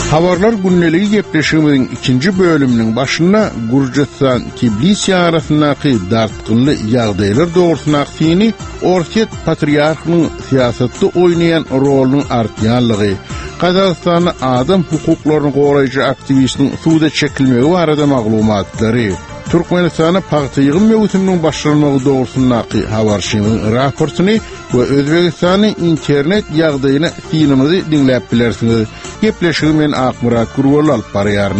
Habarlar günneligi gepleşigimiziň ikinji bölüminiň başynda Gürcistan Tbilisi arasyndaky dartgynly ýagdaýlar dogrusyna aksini Orset patriarhynyň siýasatda oýnaýan rolunyň artýanlygy, Kazakstanyň adam hukuklaryny goraýjy aktivistiniň suda çekilmegi barada maglumatlary, Türkmenistanyň paýta ýygyň mewsüminiň başlanmagy dogrusynaky habarşynyň raportuny we Özbegistanyň internet ýagdaýyna synanymy dinläp bilersiňiz. Gepleşigimiň Akmurat Gurwal alyp barýaryn.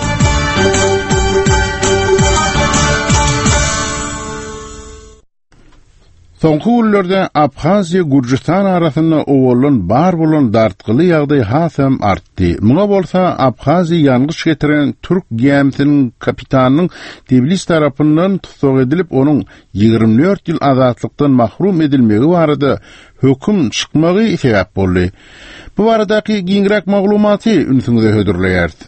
Soňky günlerde Abhaziýa Gürcistan arasynda owalan bar bolan dartgyly ýagdaý hasam artdy. Muňa bolsa Abhaziýa ýangyş getiren türk gemisiniň kapitanynyň Tbilisi tarapyndan tutuk edilip onuň 24 ýyl azatlykdan mahrum edilmegi barada höküm çykmagy sebäp boldy. Bu baradaky giňrek maglumaty ünsüňize hödürleýärdi.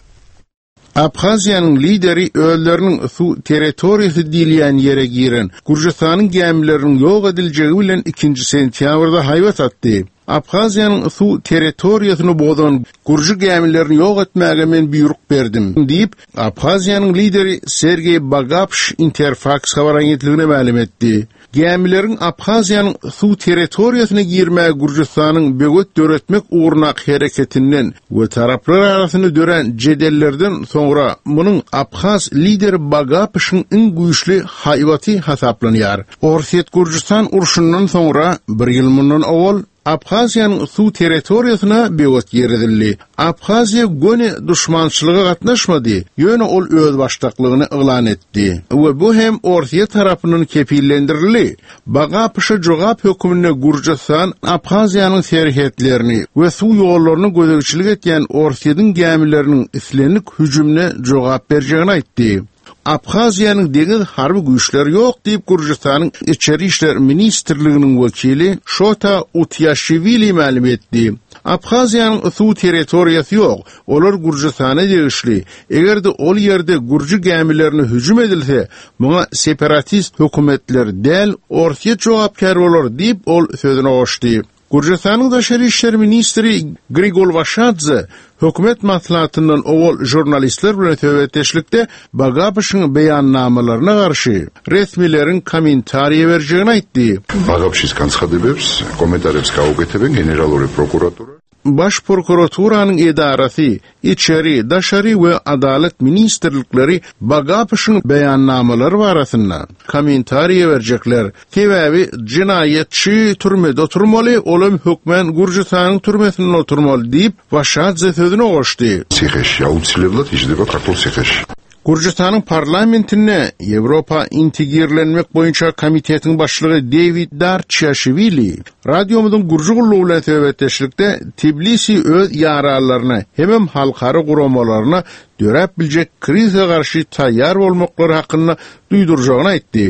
Abhaziýanyň lideri ölleriniň su territoriýasy diýilýän ýere giren Gürcistan gemileriniň ýok ediljegi bilen 2 sentýabrda haýbat atdy. Abhaziýanyň su territoriýasyny bozan Gürji gemilerini ýok etmäge men buyruk berdim diýip Abhaziýanyň lideri Sergey Bagapsh Interfax habar agentligine ma'lum etdi. Gemilerin Abhaziýanyň su territoriýasyna girmäge Gürjistanyň böget döretmek uğruna hereketinden we taraplar arasyny dören jedellerden soňra munyň Abhaz lideri Bagapshyň iň güýçli haýbaty hasaplanýar. Orset Gürjistan urşundan soňra 1 ýyl mundan awal Abhaziýanyň su territoriýasyna böget girildi. Abhaziýa göne düşmançylyga gatnaşmady, ýöne ol öz başlyklygyny ýylan etdi. We bu hem Orsiýa tarapyndan kepillendirildi. Bagapşy jogap hökümine Gürcistan Abhaziýanyň serhetlerini we su ýollaryny gözegçilik etýän Orsiýanyň gemileriniň islenlik hüjümine jogap berjegini aýtdy. Abhaziýanyň deňiz harby güýçleri ýok diýip Gürjistanyň içeri işler ministrliginiň wekili Shota Utyashvili ma'lum etdi. Abhaziýanyň su territoriýasy ýok, olar Gürjistana degişli. Egerde ol ýerde Gürji gemilerini hüjüm edilse, muňa separatist hökümetler däl Orsiýa jogapkar bolar diýip ol sözüne goşdy. Gürjistanyň daşary işler ministri Grigol Vashadze hökümet maslahatyndan owal jurnalistler bilen söhbetleşlikde Bagapshyň beýannamalaryna garşy resmilerin kommentariýe berjegini aýtdy. Bagapshys gançadebeps kommentarevs gaugeteben generalure prokuratura Baş prokuraturanın edarasi, içeri, daşary we adalet ministrlikleri Bagapshyň beýannamaları barasynda kommentariýe berjekler. Sebäbi jinayetçi türmede oturmaly, olam hökmen Gürjistanyň türmesinde oturmaly diýip Vaşadze sözüne goşdy. Sihеш ýautsilewlat ijdeba kakul sihеш. Gürjistanyň parlamentine Ýewropa integrlenmek boýunça komitetiň başlygy David Darçyashvili radiomyzyň Gürji gullugy bilen söhbetleşikde Tbilisi öz ýaralaryna hem halkary guramalaryna dörep biljek krize garşy taýýar bolmaklary hakynda duýdurjagyny aýtdy.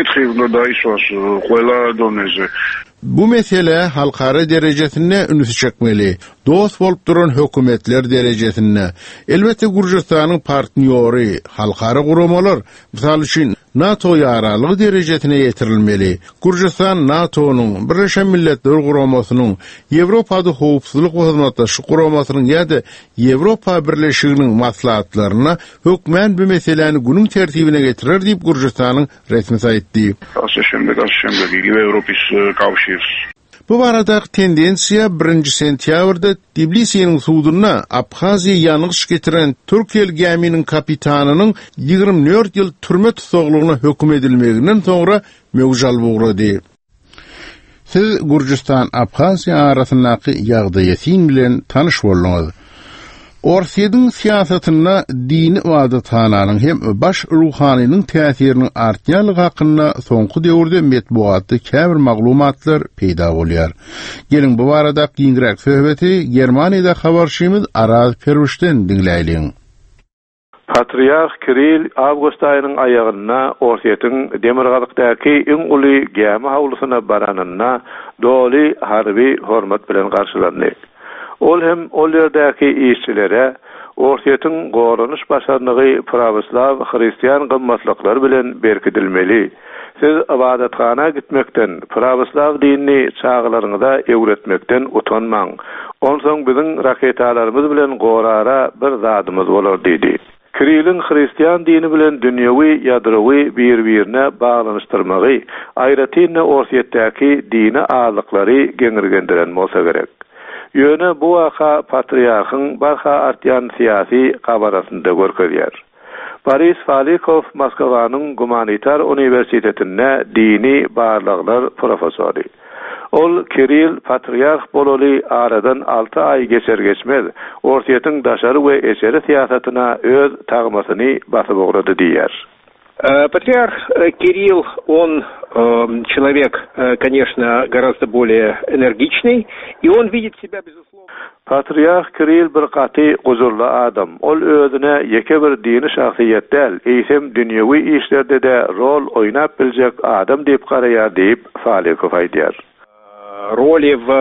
Bu mesele halkara derejesinde ünüsü çekmeli. Dost bolup duran hökümetler derejesinde. Elbette Gürjistanyň partnýory, halkara guramalar, misal üçin NATO ýaralygy derejesine ýetirilmeli. Gürjistan NATO'nyň, Birleşen Milletler Guramasynyň, Ýewropada howpsuzlyk hyzmatdaşlyk guramasynyň ýa-da Ýewropa Birleşiginiň maslahatlaryna hökmen bu meseleni günüň tertibine getirer diýip Gürjistanyň resmi saýtdy. Bu barada tendensiya 1 sentýabrda Tbilisiň sudyna Abhaziýa ýangyş getiren Türkiýe geminiň kapitanynyň 24 ýyl türme tutuklugyna höküm edilmeginden soňra möwjal bugrady. Siz Gürjistan Abhaziýa arasyndaky ýagdaýy bilen tanyş bolňyz. Orsiýanyň siýasatyna dini wadatananyň hem baş ruhanynyň täsiriniň artýanlygy hakynda soňky döwürde metbuatda käbir maglumatlar peýda bolýar. Gelin bu barada giňrek söhbeti Germaniýada habarşymyz Araz Perwişden dinleýilen. Patriarh Kirill awgust aýynyň aýagyna Orsiýanyň demirgalykdaky iň uly gemi hawlusyna baranyna doly harby hormat bilen garşylandy. Ol hem ol ýerdäki işçilere Orsiýanyň goranyş başarnygy prawoslaw hristiýan gymmatlyklary bilen berkidilmeli. Siz ibadathana gitmekden, pravoslav dinini çağlarynıza öwretmekden utanmaň. Onsoň biziň raketalarymyz bilen gorara bir zadymyz bolar diýdi. Kirilin Hristiyan dini bilen dünýäwi ýadrowy bir-birine baglanyşdyrmagy, aýratyny orsiýetdäki dini ağlyklary geňirgendiren bolsa gerek. Ýöne bu waka patriarhyň barha artýan syýasy gabarasynda görkezýär. Boris Falikov Moskwanyň Gumanitar Uniwersitetinde dini barlyklar professory. Ol Kiril patriarh bolaly aradan 6 ay geçer-geçmez orsiýetin daşary we eşeri syýasatyna öz tagmasyny basyp oglady diýär. Патриарх Кирилл, он человек, конечно, гораздо более энергичный, и он видит себя, безусловно... Patriarh Kirill bir gaty guzurly adam. Ol özüne ýeke bir dini şahsiýet däl, eýsem dünýäwi işlerde de rol oýnap biljek adam diýip garaýar diýip Falikov aýdýar. Роли в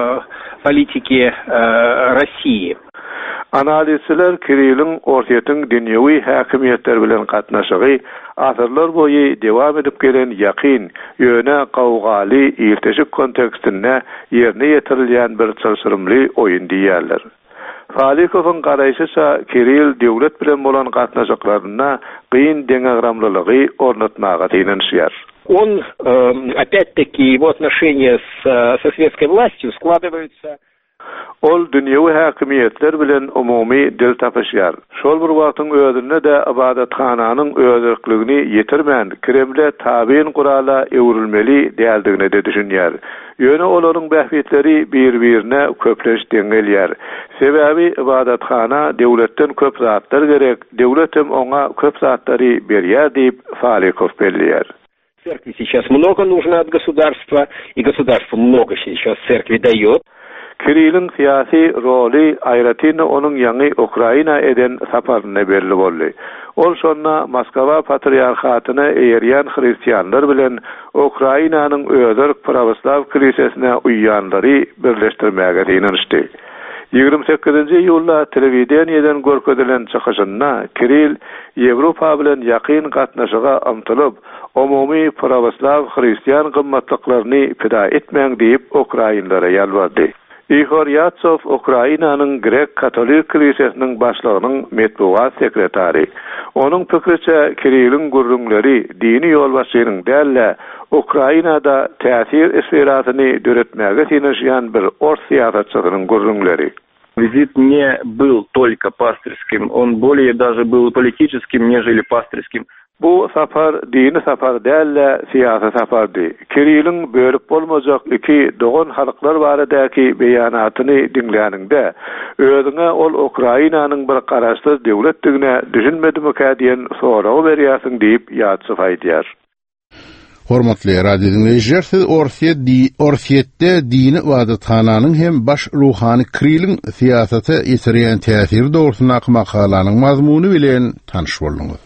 политике России. Analizçiler Kirill'in orsiýetin dünýäwi häkimiýetler bilen gatnaşygy asyrlar boýy dewam edip gelen ýakyn, ýöne gawgaly ýerteşik kontekstinde ýerine ýetirilýän bir çylşyrymly oýun diýerler. Falikowyň garaýşyça Kirill döwlet bilen bolan gatnaşyklaryna gyn deňagramlylygy ornatmaga teýinýär. Он, опять-таки, его отношения со светской властью складываются... Ol dünýäwi häkimiýetler bilen umumy dil tapyşýar. Şol bir wagtyň özünde de ibadathananyň özerkligini ýetirmän, Kremle tabiin gurala ewrilmeli däldigine de düşünýär. Ýöne olaryň bähbetleri bir-birine köpleş deňelýär. Sebäbi ibadathana döwletden köp zatlar gerek, döwletem oňa köp zatlary berýär diýip Falikov belliýär. Церкви сейчас много нужно от государства, и государство много сейчас церкви дает. Kirill'in siyasi roli aýratyny onuň ýangy Ukraina eden saparyna belli boldy. Ol şonna Moskwa patriarhatyna eýerýän hristiýanlar bilen Ukrainanyň özerk pravoslav kilisesine uýýanlary birleşdirmäge ýynanışdy. 28-nji ýylda telewiziýadan görkezelen çykyşynda Kirill Ýewropa bilen ýakyn gatnaşyga ymtylyp, umumy pravoslav hristiýan gymmatlyklaryny pida etmäň diýip Ukrainlara ýalvardy. Ihor Yatsov Ukrainanyň Grek Katolik kilisesiniň başlygynyň metbuat sekretary. Onuň pikirçe Kirill'in gurrunlary dini ýolbaşçynyň dälle Ukrainada täsir esferasyny döretmäge ýynanýan bir ors syýasatçynyň gurrunlary. Визит не был только пастырским, он более даже был политическим, нежели пастырским. Bu sapar dini sapar dälle siyasi sapardy. Kirill'in bölüp bolmajak iki dogan halklar baradaky beýanatyny dinläninde özüňe ol Ukrainanyň bir garaşsyz döwletdigine düşünmedimkä diýen soraw berýärsiň diýip ýatsy aýdýar. Hormatly radio dinleýijiler, siz orsiýetde dini ibadathananyň hem baş ruhany Kirill'in siýasaty ýetirýän täsiri dogrusyna makalanyň mazmuny bilen tanyş bolduňyz.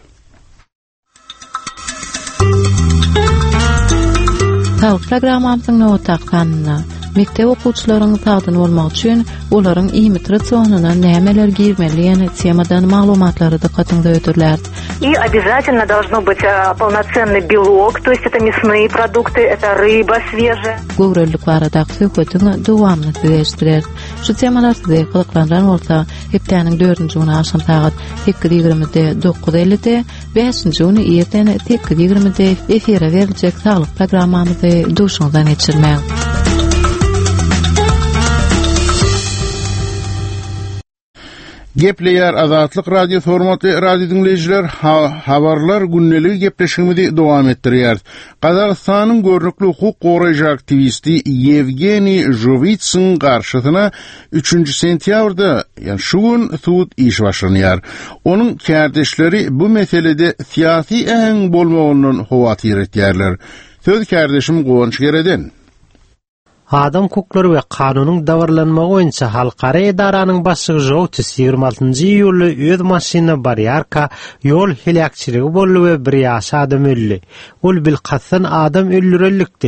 Tawuk programmamyzyň nowataqanyna mektep okuwçylarynyň tagdyny bolmak üçin olaryň iými ratsionyna nämeler girmeli temadan maglumatlary dikkatiňizde ötürler. И обязательно должно быть полноценный белок, то есть это мясные продукты, это рыба свежая. Gowrullyk barada söhbetiň dowamly diýerler. Şu temalar size gyzyklanýan bolsa, hepdeniň 4-nji güni aşam saat 8:20-de 9:50-de, 5-nji güni erten 8:20-de efire beriljek saglyk programmamyzy duşuňdan geçirmäň. Gepleýär Azatlyk radio formatly radio dinleýijiler, habarlar günneligi gepleşigimizi dowam etdirýär. Gazagystanyň görnükli hukuk goraýjy aktivisti Yevgeniy Jovitsyň garşysyna 3-nji sentýabrda, ýani şu gün sud iş başlanýar. Onuň kärdeşleri bu meselede syýasy äň bolmagyndan howatyr etýärler. Söz kärdeşim Gowanç Gereden. Adam hukukları ve kanunun davarlanmağı boyunca halkara edaranyň başlygy Jowtys 26-njy ýyly öz maşyna barýarka ýol helakçyligi boldy we bir ýaş adam öldi. Ol bilkatsan adam öldürelikdi hem.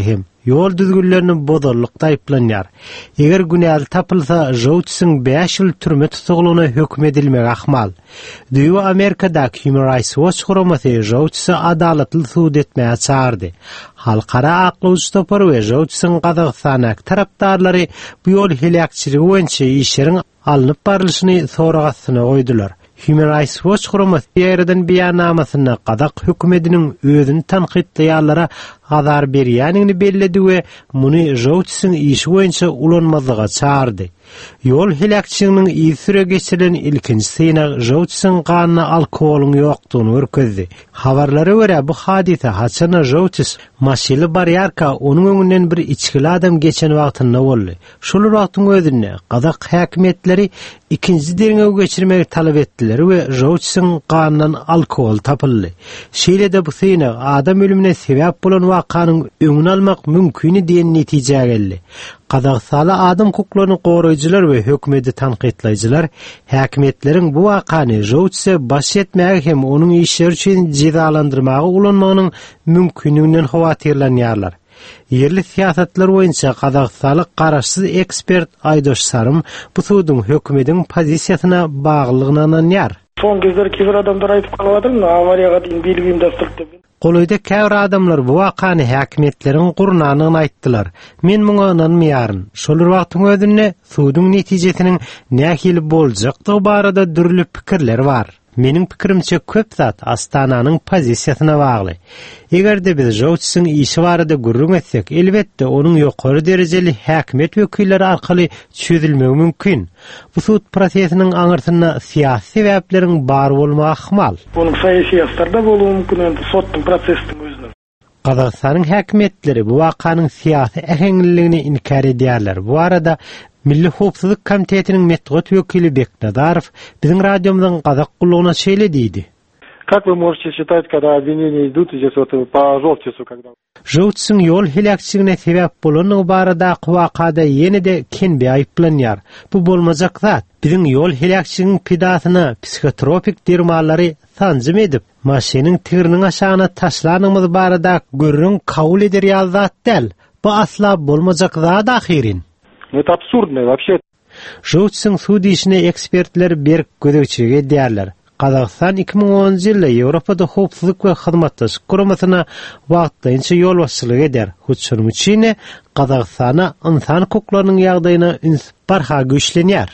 yol düzgünlerini bozarlıkda ayıplanýar. Eger günäl tapylsa, Joutsyň 5 ýyl türme tutuglygyna hökm edilmegi ahmal. Düýbe Amerikada Human Rights Watch guramasy Joutsy adalatly suud etmäge çağırdy. Halkara aklawçy topar we Joutsyň Gazagstana tarapdarlary bu ýol helakçyligi boýunça işleriň alınıp barylşyny soragasyna goýdular. Human Rights Watch guramasy ýerden beýannamasyna Gazak hökümetiniň özüni tanqidleýärlere azar berýänini belledi we muny Joutsyň işi boýunça ulanmazlyga çağırdy. Yol helakçylygynyň ýysyra geçirilen ilkinji synagy Joutsyň ganyna alkoholuň ýokdugyny görkezdi. Habarlara görä bu hadise haçana Joutsys maşyly baryarka onuň öňünden bir içkili adam geçen wagtynda boldy. Şol wagtyň özünde Gazak häkimetleri ikinji derňe geçirmegi talap etdiler we Joutsyň ganynyň alkohol tapyldy. Şeýle-de bu synag adam ölümine sebäp bolan wakanyň öňüni almak mümkin diýen netije geldi. Gazakstanda adam hukuklaryny goraýjylar we hökümeti tanqidleýjiler häkimetleriň bu wakany Joutsy baş etmäge hem onuň işleri üçin jezalandyrmagy ulanmagynyň mümkinliginden howatyrlanýarlar. Yerli siýasatlar boýunça Gazakstanlyk garaşsyz ekspert Aydoş Sarym bu suwdyň hökümetiň pozisiýasyna baglygyny ananýar. Son gezler kiber adamlar aýdyp galadyr, awariýaga diýin bilgim dasturdy. Goloyda käbir adamlar bu wakany häkimetleriň gurnanyny aýtdylar. Men muňa inanmaýaryn. Şol wagtyň özünde suwdyň netijesiniň nähili boljakdygy barada dürli pikirler bar. Meniň pikirimçe köp zat Astananyň pozisiýasyna bagly. Egerde biz Joutsyň işi barada gurrun etsek, elbetde onuň ýokary derejeli häkimet wekilleri arkaly çözülmegi mümkin. Bu suud prosesiniň aňyrtyna siýasy sebäpleriň bar bolmagy ahmal. Onuň saýasatlarda boluw mümkin, sotdyň prosesiniň özüne. Gazakstanyň häkimetleri bu wakanyň siýasy ähengligini inkar edýärler. Bu arada Milli Howpsuzlyk Komitetiniň metod wekili Beknazarov biziň radiomyzyň Gazak gullugyna şeýle diýdi. Как вы можете считать, когда обвинения идут здесь вот по Жовтису, когда... Joutsyň ýol helakçylygyna sebäp bolan barada wakada ýene-de kenbe aýyplanýar. Bu bolmajak zat. Biziň ýol helakçylygyň pidasyna psikotropik dermanlary tanjym edip, maşynyň tigiriniň aşagyna taşlanymyz barada görüň kabul eder ýazat däl. Bu asla bolmajak zat ahyrin. Это абсурдно вообще. Joutsyň suud işine ekspertler berk gözegçiligi edýärler. Gazakistan 2010 ýylda Ýewropada howpsuzlyk we hyzmatdaşlyk guramasyna wagtynça ýol başçylyk eder. Şonuň üçin Gazakistana insan hukuklarynyň ýagdaýyna ünsüp barha güýçlenýär.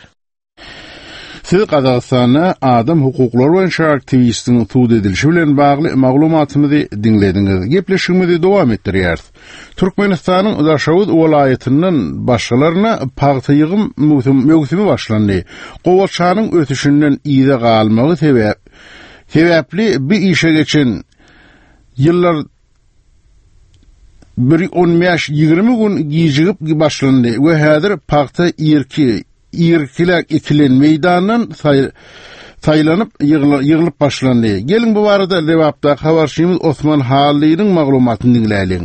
Siz Gazakistana adam hukuklary boýunça aktivistiň suud edilişi bilen bagly maglumatymyzy dinlediňiz. Gepleşigimizi dowam etdirýäris. Türkmenistanyň Daşawut welaýatynyň başçylaryna paýta ýygym mögsümi başlandy. Gowalçanyň ötüşinden ýyda galmagy sebäpli bir işe geçen ýyllar 10-20 gün giýjigip başlandy we häzir paýta ýerkiler ikilen meýdandan saýlanyp ýygylyp başlandy. Gelin bu barada Lewapda habarçymyz Osman Hallyň maglumatyny dinläýin.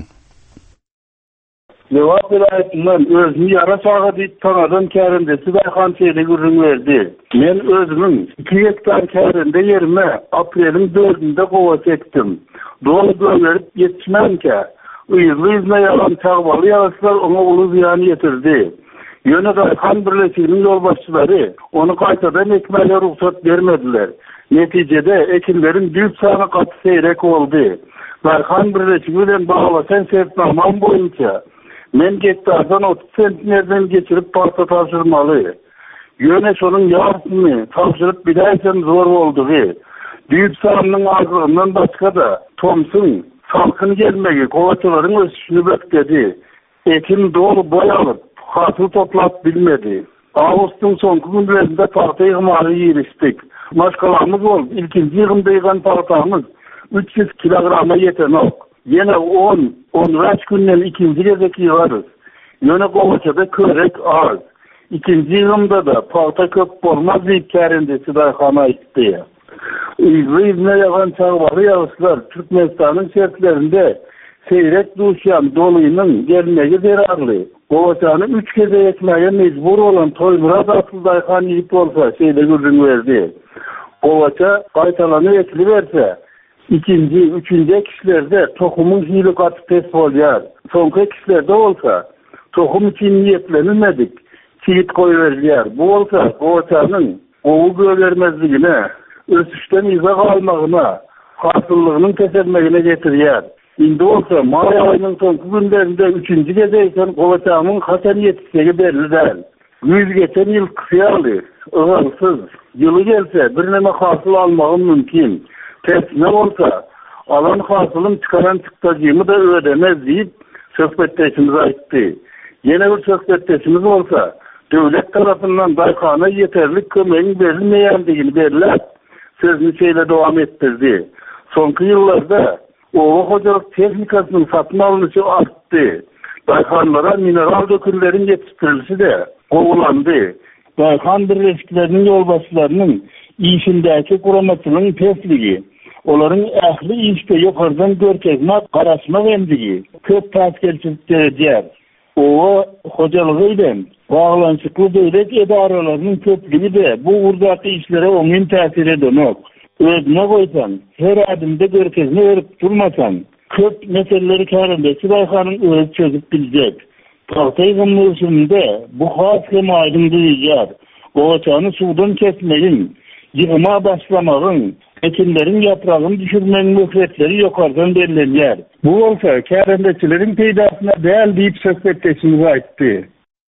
Lewap vilayetinden özünü yara sağa diýip tanadan kärinde Sübeyhan şeýle gürrüň berdi. Men özümüň 2 hektar kärinde ýerime apreliň 4-nde gowa çekdim. Dolu berip ýetişmänkä ýyzyna ýalan çagbaly ýaşlar ona uly ziýan ýetirdi. Ýöne kan birleşiginiň ýol başçylary onu gaýtadan ekmäge ruhsat bermediler. Netijede ekinlerin büyük sany gaty seýrek boldy. Kan birleşigi bilen baglasan sertnaman boýunça men gektardan 30 sentnerden geçirip parta tapşyrmaly. Ýöne şonuň ýartyny tapşyryp biläsen zor boldy. Büyük sanynyň azlygyndan başga da Tomsun salkyn gelmegi kowaçylaryň ösüşini bekledi. Ekin dolu boýalyp hasıl toplap bilmedi. Ağustos'un son günlerinde parta yığmalı yiyiştik. Maşkalarımız oldu. İlkinci yığımda yığan partamız 300 kilograma yeten ok. Yine 10 günden ikinci gezek yığarız. Yine Kovaça'da körek az. İkinci yığımda da parta köp olmaz deyip kärindesi dayxana itti. İzne yağan çağbarı yağışlar Türkmenistan'ın şertlerinde seyrek duşyan doluyunun gelmegi zerarlı. Kovaçanı 3 keze ekmeğe mecbur olan Toymurad asıl dayxan yiyip olsa şeyde gürrün verdi. Kovaça qaytalanı ekli verse ikinci, üçüncü kişilerde tohumun hili katı test oluyor. Sonki kişilerde olsa tohum için niyetlenilmedik. Çiğit koyuveriliyor. Bu olsa kovaçanın oğul görmezliğine, ösüşten izah almağına, hasıllığının kesilmegine getiriyor. Indi olsa May ayının sonki günlerinde 3. gezeyken kovaçanın hasen yetişsegi belli değil. 100 geçen yıl kısayalı, ığılsız, yılı gelse bir neme hasıl almağın mümkün. Tersine olsa alan hasılın çıkaran çıktacığımı da ödemez deyip söhbetteşimize aitti. Yine bir söhbetteşimiz olsa devlet tarafından Daykan'a yeterli kömeğin verilmeyendiğini belirler. Sözünü şeyle devam ettirdi. Sonki yıllarda ova hocalık teknikasının satın alınışı arttı. Daykanlara mineral dökümlerin yetiştirilisi de kovulandı. Daykan birleşkilerinin yolbaşlarının işindeki kuramatının tesligi, onların ehli işte yukarıdan görkezme, karasma vendigi, köp taskerçilik dereceğer. O hocalığıyla bağlanışıklı devlet idarelerinin köplüğü de bu urdaki işlere onun tesir edemez. Özüne koysan, her adımda görkezme verip durmasan, köp meseleleri karındaki Daykan'ın öz çözüp bilecek. Tahtayı gımlısında bu has hem aydın duyacak. Kovaçanı sudan kesmeyin, yığıma başlamayın, ekinlerin yaprağını düşürmenin müfretleri yukarıdan belirlenir. Bu olsa kârendeçilerin peydasına değer deyip söhbetleşimize aitti.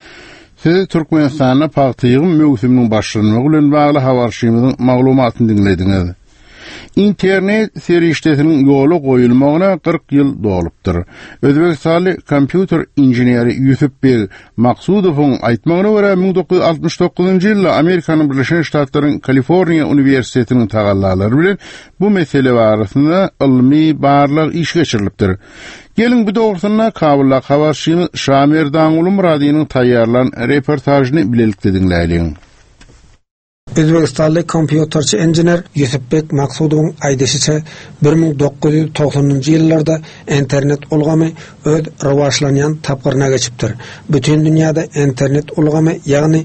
Siz Türkmenistan'a pahtayığın mevsiminin başlanmağı bilen bağlı habarşymyzyň maglumatını dinlediniz. İnternet serişdesinin yolu koyulmağına 40 yıl dolupdur. Özbekistanlı kompüter injineri Yusuf Bey Maksudov'un aytmağına göre 1969 yılda Amerikanın Birleşik Ştatlarının Kaliforniya Üniversitesi'nin tagallaları bilen bu mesele barasında ilmi barlıq iş geçirilipdir. Gelin bu doğrusuna kabullak habarşymyz Şamer Dağulu Muradiýanyň taýýarlan reportajyny bilelikde dinleýin. Özbekistanlı kompüterçi enjiner Yusufbek Maksudowyň aýdysyça 1990-njy ýyllarda internet ulgamy öz rowajlanýan tapgyrna geçipdir. Bütün dünýäde internet ulgamy ýagny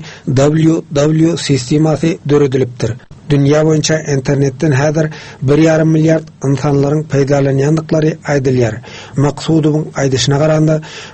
WW sistemasy döredilipdir. Dünya boyunca internetten häzir 1,5 milyard insanlaryň peýdalanýandyklary aýdylýar. Maksudowyň aýdyşyna garanda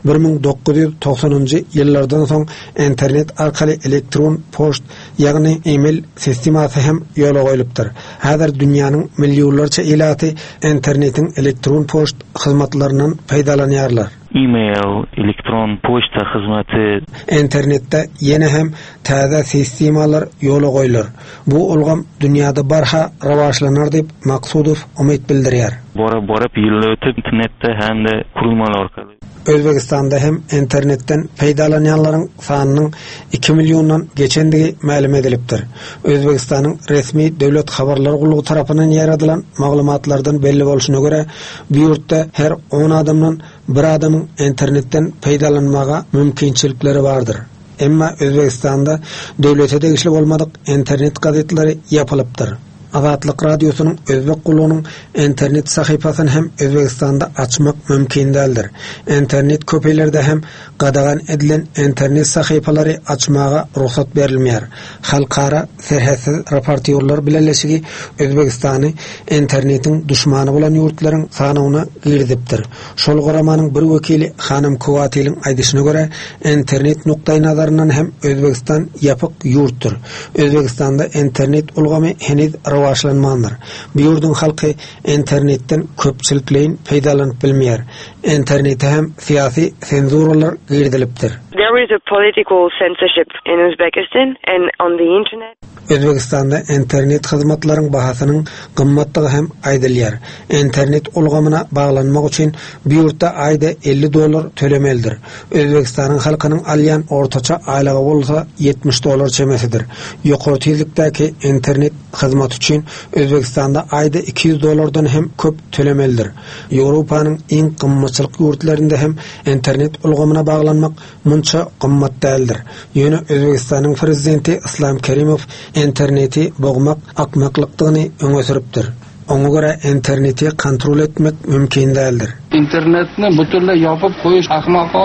1990-njy ýyllardan soň internet arkaly elektron post ýagny email sistemasy hem ýola goýulypdyr. Häzir dünýäniň milliýonlarça ilaty internetiň elektron post hyzmatlarynyň peýdalanýarlar. E-mail, elektron poçta hyzmaty. Internetde ýene hem täze sistemalar ýola goýular. Bu ulgam dünýäde barha rowajlanar diýip Maksudow umyt bildirýär. Borap ýyl ötüp internetde hem de kurulmalar orkaly Özbekistanda hem internetten peýdalanýanlaryň sanynyň 2 milyondan geçendigi ma'lum edilipdir. Özbekistanyň resmi döwlet habarlar gulugy tarapyndan ýaradylan maglumatlardan belli bolşuna göre bu ýurtda her 10 adamdan bir adamyň internetten peýdalanmaga mümkinçilikleri bardyr. Emma Özbekistanda döwlete degişli bolmadyk internet gazetleri ýapalypdyr. Azatlyk radiosynyň özbek gulugynyň internet sahypasyny hem Özbekistanda açmak mümkin däldir. İnternet köpeýlerde hem gadagan edilen internet sahypalary açmaga ruhsat berilmeýär. Halkara serhäsiz raportýorlar bilenleşigi Özbekistany internetiň düşmany bolan ýurtlaryň sanyna girdipdir. Şol goramanyň bir wekili Hanym Kuwatylyň aýdyşyna görä internet nukdaý nazaryndan hem Özbekistan ýapyk ýurtdur. Özbekistanda internet ulgamy heniz rowajlanmandyr. Bu ýurdun halky internetten köpçilikleýin peýdalanyp bilmeýär. Internete hem syýasy senzuralar girdilipdir. There is a political censorship in Uzbekistan and on the internet. Özbekistanda internet hyzmatlarynyň bahasynyň gymmatlygy hem aýdylýar. İnternet ulgamyna baglanmak üçin bu ýurtda aýda $50 tölemeldir. Özbekistanyň halkynyň alýan ortaça aýlygy bolsa $70 çemesidir. Ýokary tezlikdäki internet hyzmat üçin Özbekistanda aýda $200 hem köp tölemeldir. Ýewropanyň iň gymmatçylyk ýurtlarynda hem internet ulgamyna baglanmak munça gymmat däldir. Ýöne Özbekistanyň prezidenti Islom Kerimov interneti bogmak akmaklygyny öňe süripdir. Oňa görä interneti kontrol etmek mümkin däldir. İnternetni butunlay ýapyp goýuş ahmakana.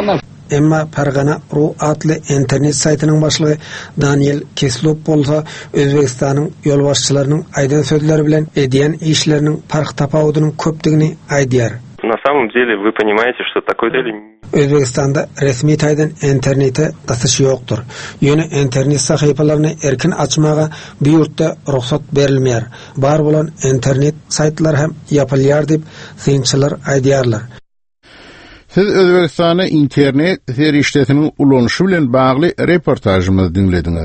Emma Pargana.ru adlı internet saytının başlığı Daniel Kislop bolsa Özbekistan'ın yol başçılarının aydan sözleri bilen ediyen işlerinin park tapawudynyň köpdigini aýdýar. На самом деле вы понимаете, что такой цели... Özbekistanda resmi taýdan internete gasyş ýokdur. Ýöne internet sahypalaryny erkin açmaga bu ýurtda ruhsat berilmeýär. Bar bolan internet saytlar hem ýapylýar diýip synçylar aýdýarlar. Siz Özbekistanyň internet serişletiniň ulanyşy bilen bagly reportajymyzy dinlediňiz.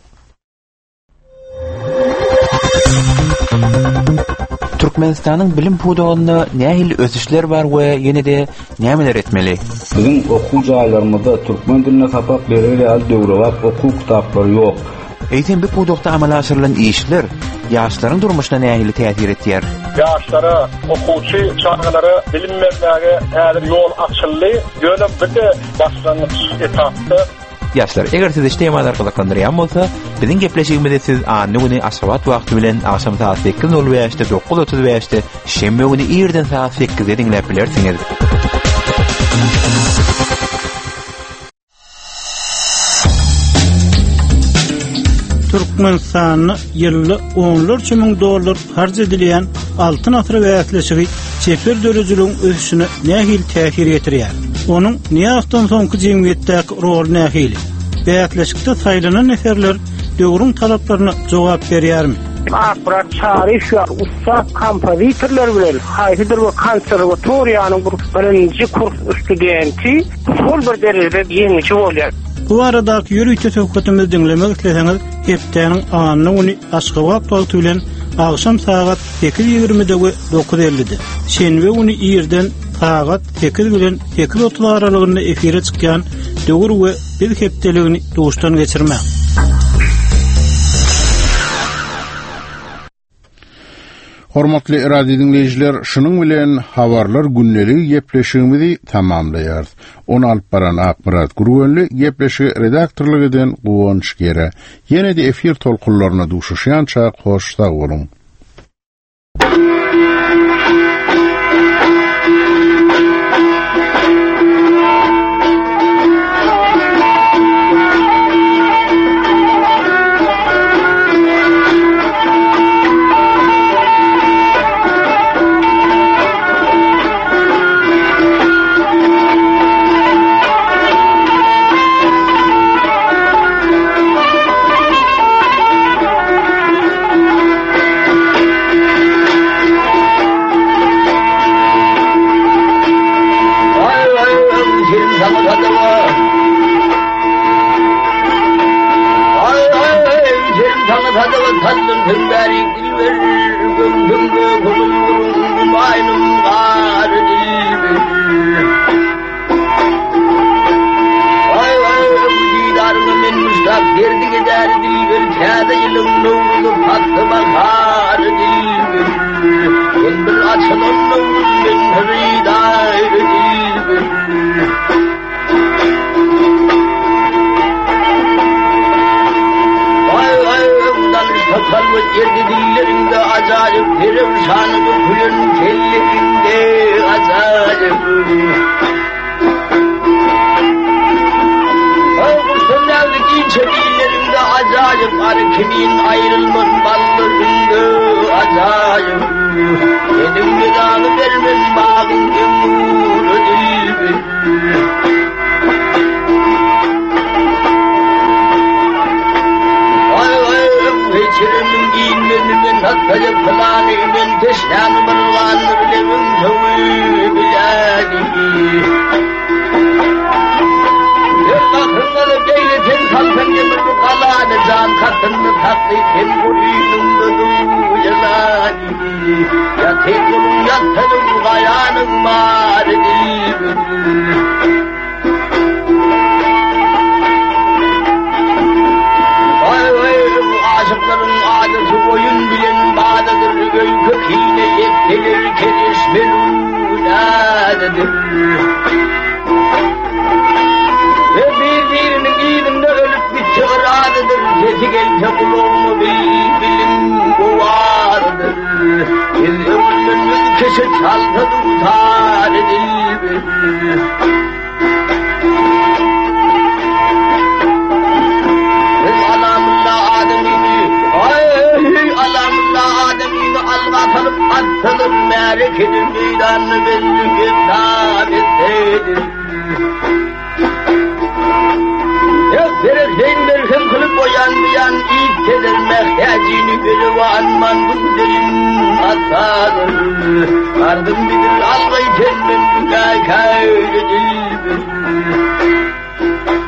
Türkmenistanyň bilim pudagyna nähil ösüşler bar we ýene-de nämeler etmeli? Biziň okuw jaýlarymyzda türkmen diline sapap berilýän döwrewat okuw kitaplary ýok. Eýsem bu pudagda amala aşyrylan işler ýaşlaryň durmuşyna nähili täsir etýär? Ýaşlara, okuwçy çağlara bilim bermäge häzir ýol açyldy. Ýöne bir de başlangyç etapda Ýaşlar, eger siz ijtimaýat arkalyklandyrýan bolsa, biziň gepleşigimizde siz anny güni aşgabat wagty bilen akşam saat 8:05-de 9:35-de şembe güni ýerden saat 8-de dinläp bilersiňiz. Türkmenistanyň ýylly $10 miň harç edilýän altyn asry wäsleşigi çeper dörejiliginiň ösüşine nähil täsir etdirýär. Onuň niýasdan soňky jemgyýetdäki rol nähili? Wäsleşikde saýlanan neferler döwrüň talaplaryna jogap berýärmi? Akbarat çağrış var, usta kompozitorlar bilen, haysidir bu konservatoriýanyň birinji kurs studenti, sol bir derejede ýeňçi bolýar. Bu aradaky ýürüýte söhbetimizi dinlemek isleseňiz, hepdeniň anyny uny Aşgabat wagty bilen akşam saat 8:20-de we 9:50-de. Şenbe uny ýerden saat 8 bilen 8:30 aralygynda efire çykýan döwür we biz hepdeligini duşdan geçirmek. Hormatly radio dinleyijiler, şunuň bilen habarlar günneligi gepleşigimizi tamamlaýar. Onu alyp baran Akmurat Gurgenli gepleşigi redaktorlyk eden Guwanç Gere. Ýene-de efir tolkunlaryna duşuşýança hoşda bolun. Çaldı tutar edildi Sen berhem kılıp boyanmayan ilk teder mehtiyacini görüp anmandım derim hatadır. Kardım bilir algay tenmem kay dilbir.